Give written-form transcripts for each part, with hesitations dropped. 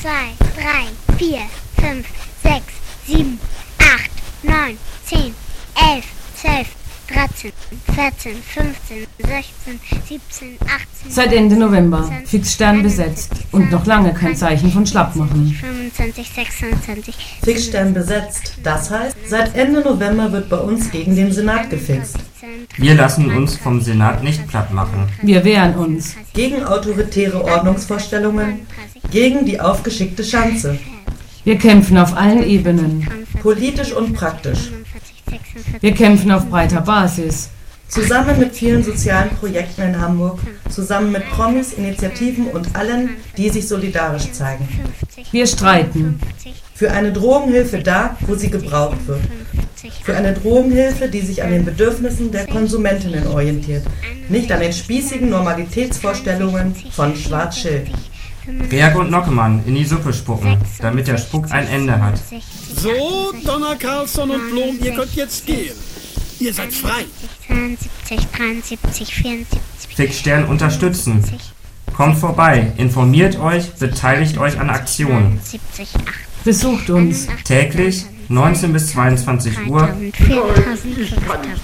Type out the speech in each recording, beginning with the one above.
2, 3, 4, 5, 6, 7, 8, 9, 10, 11, 12, 13, 14, 15, 16, 17, 18... Seit Ende November, Fixstern besetzt und noch lange kein Zeichen von Schlappmachen. 25, 26... Fixstern besetzt, das heißt, seit Ende November wird bei uns gegen den Senat gefixt. Wir lassen uns vom Senat nicht platt machen. Wir wehren uns. Gegen autoritäre Ordnungsvorstellungen, gegen die aufgeschickte Schanze. Wir kämpfen auf allen Ebenen. Politisch und praktisch. Wir kämpfen auf breiter Basis. Zusammen mit vielen sozialen Projekten in Hamburg, zusammen mit Promis, Initiativen und allen, die sich solidarisch zeigen. Wir streiten. Für eine Drogenhilfe da, wo sie gebraucht wird. Für eine Drogenhilfe, die sich an den Bedürfnissen der Konsumentinnen orientiert, nicht an den spießigen Normalitätsvorstellungen von Schwarz-Schild. Berg und Nockemann in die Suppe spucken, damit der Spuck ein Ende hat. So, Donna, Carlson und Blom, ihr könnt jetzt gehen. Ihr seid frei. 72, 73, 74... Fixstern unterstützen. Kommt vorbei, informiert euch, beteiligt euch an Aktionen. 70, 8, Besucht uns. Täglich 19 bis 22 Uhr. 4.000, 5.000, 6.000,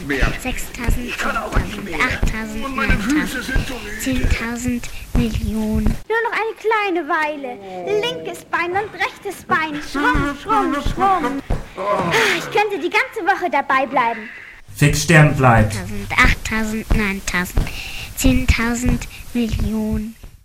7.000, 8.000, 9.000, 10.000 Millionen. Nur noch eine kleine Weile. Linkes Bein und rechtes Bein. Schrumm, schrumm, schrumm. Ich könnte die ganze Woche dabei bleiben. Fixstern bleibt. 8.000, 9.000, 10.000 Millionen.